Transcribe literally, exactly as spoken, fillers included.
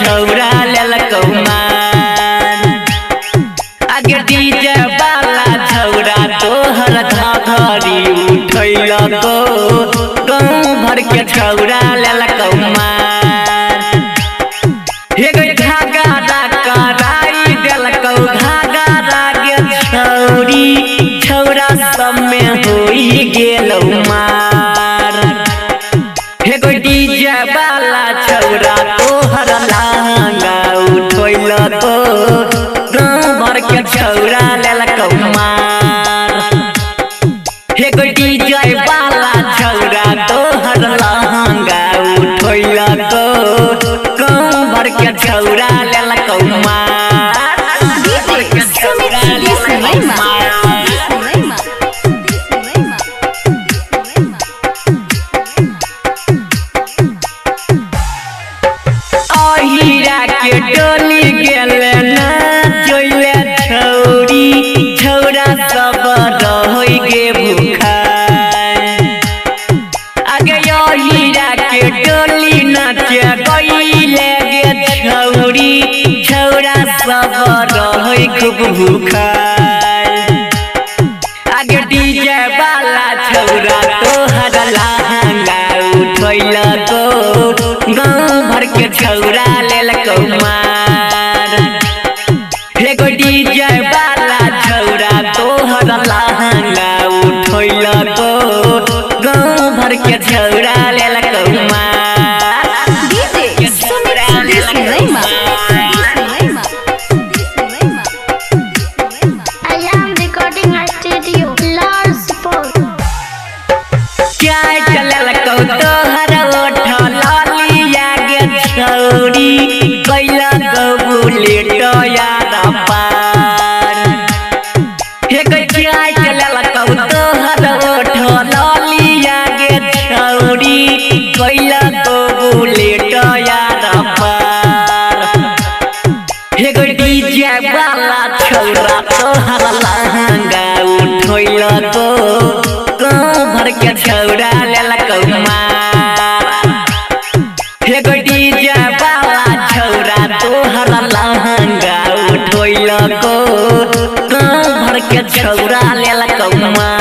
छौरा लेलकौ मार आगे डीजे वाला छौरा तोहर घघरी उठैलको गाँव भर के छौरा लेलकौ मार हे गई घाघरा कराई देलकौ घाघरा गे छौरी छौरा सब में होई गेलौ मार हे गई डीजे वाला छौरा तोहर लहंगा उठैलको गाँव भर के छौरा लेलकौ मार हे गई डीजे वाला छौरा तोहर लहंगा उठैलको गाँव भर के छौरा लेलकौ मार हीरा के डोली गेले ना जोइले छौरी छौरा सब रहोई गे भूखा आगे यो हीरा के डोली नाचे गइले गे छौरी छौरा सब रहोई खूब भूखा आगे डीजे वाला छौरा तोहर लहंगा उठैलको गाँव भर के छौरा लेलकौ मार हे गो डीजे वाला छौरा तोहर लहंगा उठैलको गाँव भर के छौरा लेलकौ मार क्या चललकौ तोहर ओठ लालिया गे छौरी कैला गौ बुलेट यार पार हे गई क्या चललकौ तोहर ओठ लालिया गे छौरी कैला गौ बुलेट यार पार हे गई डीजे वाला छौरा तोहर लहंगा उठैलको गाँव भर के छौरा लेलकौ मार हे गो डीजे वाला छौरा तोहर लहंगा उठैलको गाँव भर के छौरा लेलकौ मार।